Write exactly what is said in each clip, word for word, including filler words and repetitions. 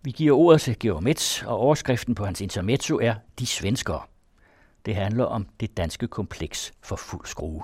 Vi giver ordet til Georg Metz, og overskriften på hans intermezzo er De Svenskere. Det handler om det danske kompleks for fuld skrue.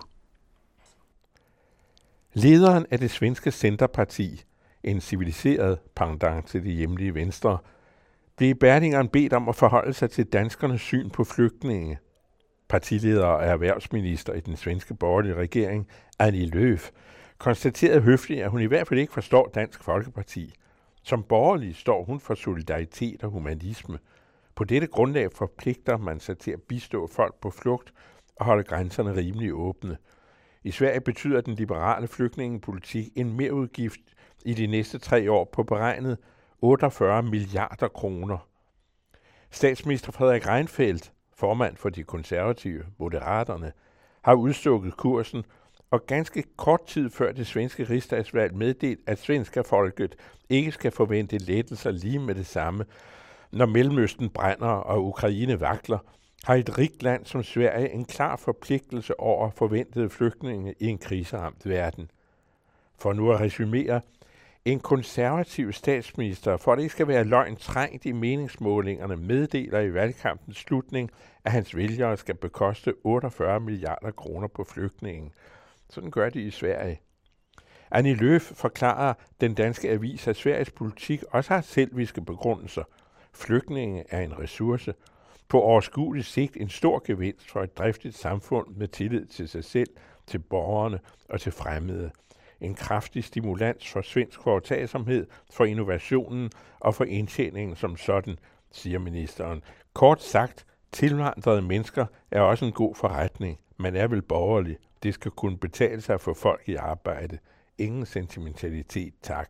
Lederen af det svenske Centerparti, en civiliseret pendant til det hjemlige Venstre, blev i Berlingeren bedt om at forholde sig til danskernes syn på flygtninge. Partileder og erhvervsminister i den svenske borgerlige regering, Annie Lööf, konstaterede høfligt, at hun i hvert fald ikke forstår Dansk Folkeparti. Som borgerlig står hun for solidaritet og humanisme. På dette grundlag forpligter man sig til at bistå folk på flugt og holde grænserne rimelig åbne. I Sverige betyder den liberale flygtningepolitik en merudgift i de næste tre år på beregnet otteogfyrre milliarder kroner. Statsminister Fredrik Reinfeldt, formand for de konservative Moderaterne, har udstukket kursen, og ganske kort tid før det svenske rigsdagsvalg meddelt, at svenska folket ikke skal forvente lettelser lige med det samme, når Mellemøsten brænder og Ukraine vakler, har et rigt land som Sverige en klar forpligtelse over forventede flygtninge i en kriseramt verden. For nu at resumere, en konservativ statsminister, for det ikke skal være løgn trængt i meningsmålingerne, meddeler i valgkampens slutning, at hans vælgere skal bekoste otteogfyrre milliarder kroner på flygtningen. Sådan gør de i Sverige. Annie Lööf forklarer den danske avis, at Sveriges politik også har selviske begrundelser. Flygtninge er en ressource. På overskuelig sigt en stor gevinst for et driftigt samfund med tillid til sig selv, til borgerne og til fremmede. En kraftig stimulans for svensk foretagsomhed, for innovationen og for indtjeningen som sådan, siger ministeren. Kort sagt, tilvandrede mennesker er også en god forretning. Man er vel borgerlig. Det skal kunne betale sig for folk i arbejde. Ingen sentimentalitet, tak.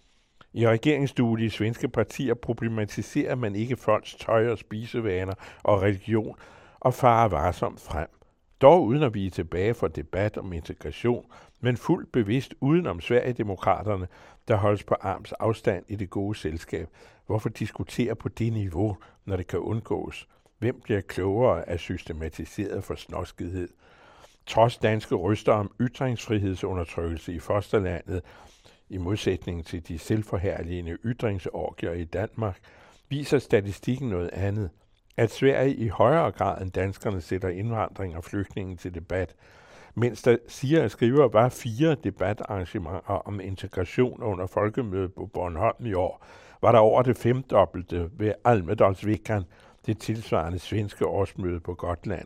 I regeringsduelige svenske partier problematiserer man ikke folks tøj og spisevaner og religion og farer varsomt frem. Dog uden at vige tilbage for debat om integration, men fuldt bevidst uden om Sverigedemokraterne, der holdes på arms afstand i det gode selskab. Hvorfor diskutere på det niveau, når det kan undgås? Hvem bliver klogere af systematiseret forsnoskethed? Trods danske røster om ytringsfrihedsundertrykkelse i fosterlandet, i modsætning til de selvforherligende ytringsorgier i Danmark, viser statistikken noget andet. At Sverige i højere grad end danskerne sætter indvandring og flygtninge til debat, mens der siger og skriver var fire debatarrangementer om integration under folkemødet på Bornholm i år, var der over det femdobbelte ved Almedalsveckan, det tilsvarende svenske årsmøde på Gotland.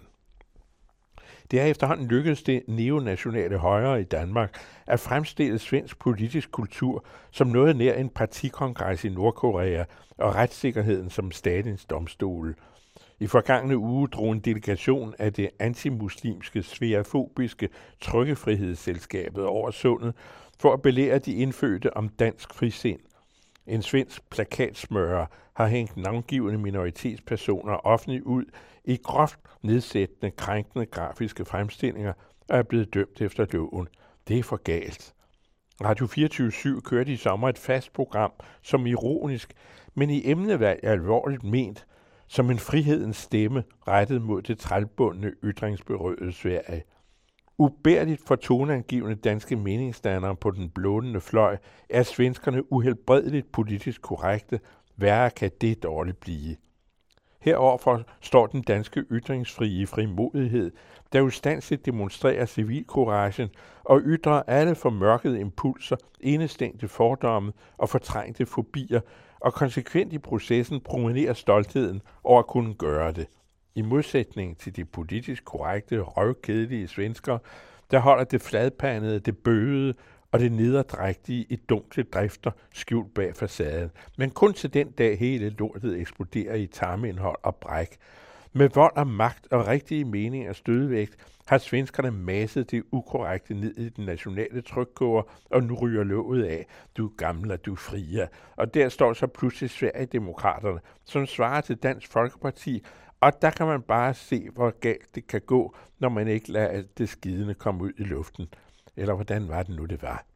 Det er efterhånden lykkedes det neonationale højre i Danmark at fremstille svensk politisk kultur som noget nær en partikongres i Nordkorea og retssikkerheden som statens domstole. I forgangne uge drog en delegation af det antimuslimske sfærofobiske Trykkefrihedsselskabet over sundet for at belære de indfødte om dansk frisind. En svensk plakatsmører har hængt navngivende minoritetspersoner offentligt ud i groft nedsættende, krænkende grafiske fremstillinger og er blevet dømt efter loven. Det er for galt. Radio fireogtyve syv kørte i sommer et fast program som ironisk, men i emnevalg alvorligt ment, som en frihedens stemme rettet mod det trælbundne ytringsberøvede Sverige. Ubærligt for toneangivende danske meningsdannere på den blånende fløj er svenskerne uhelbredeligt politisk korrekte. Værre kan det dårligt blive. Heroverfor står den danske ytringsfrie frimodighed, der ustandsligt demonstrerer civilcouragen og ytrer alle formørkede impulser, indestængte fordomme og fortrængte fobier, og konsekvent i processen promenerer stoltheden over at kunne gøre det. I modsætning til de politisk korrekte, røvkedelige svenskere, der holder det fladpandede, det bøgede og det nederdrægtige i dunkle drifter skjult bag facaden. Men kun til den dag hele lortet eksploderer i tarmindhold og bræk. Med vold og magt og rigtige meninger og stødvægt har svenskerne maset det ukorrekte ned i den nationale trykkoger, og nu ryger låget af. Du er gammel og du er frie. Og der står så pludselig Sverigedemokraterne, som svarer til Dansk Folkeparti, og der kan man bare se, hvor galt det kan gå, når man ikke lader alt det skidende komme ud i luften. Eller hvordan var det nu, det var?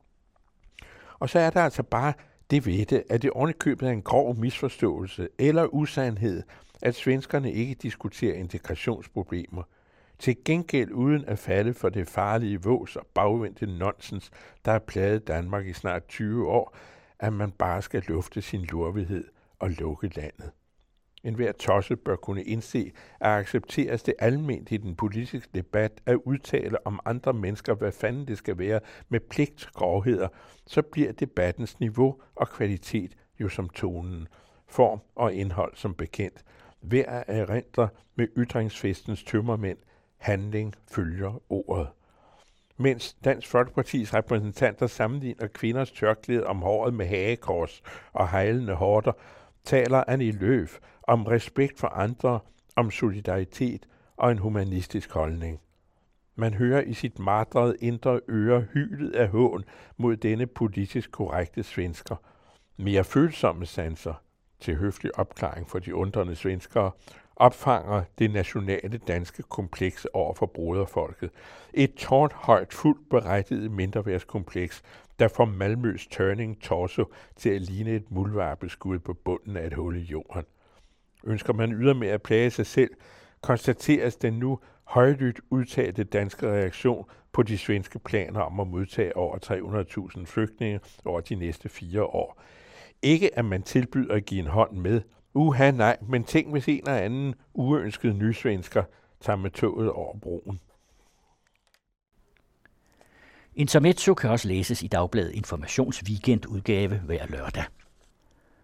Og så er der altså bare det ved det, at det ovenikøbet er en grov misforståelse eller usandhed, at svenskerne ikke diskuterer integrationsproblemer. Til gengæld uden at falde for det farlige vås og bagvendte nonsens, der har plaget Danmark i snart tyve år, at man bare skal lufte sin lurvighed at lukke landet. En hver tosse bør kunne indse, at accepteres det alment i den politiske debat at udtale om andre mennesker, hvad fanden det skal være med pligtgrovheder, så bliver debattens niveau og kvalitet jo som tonen, form og indhold som bekendt. Hver at erindre med ytringsfestens tømmermænd, handling følger ordet. Mens Dansk Folkepartis repræsentanter sammenligner kvinders tørklæde om håret med hagekors og hejlende horter, taler Annie Løf om respekt for andre, om solidaritet og en humanistisk holdning. Man hører i sit martrede indre øre hylet af hån mod denne politisk korrekte svensker. Mere følsomme sanser, til høflig opklaring for de undrende svenskere, opfanger det nationale danske kompleks over for broderfolket. Et tårnhøjt, fuldt berettiget mindreværdskompleks, der får Malmøs turning torso til at ligne et muldvarpeskud på bunden af et hul i jorden. Ønsker man ydermere at plage sig selv, konstateres den nu højlydt udtalte danske reaktion på de svenske planer om at modtage over tre hundrede tusind flygtninge over de næste fire år. Ikke at man tilbyder at give en hånd med. Uha nej, men tænk hvis en eller anden uønsket nysvensker tager med toget over broen. Intermezzo kan også læses i Dagbladet Informations weekendudgave hver lørdag.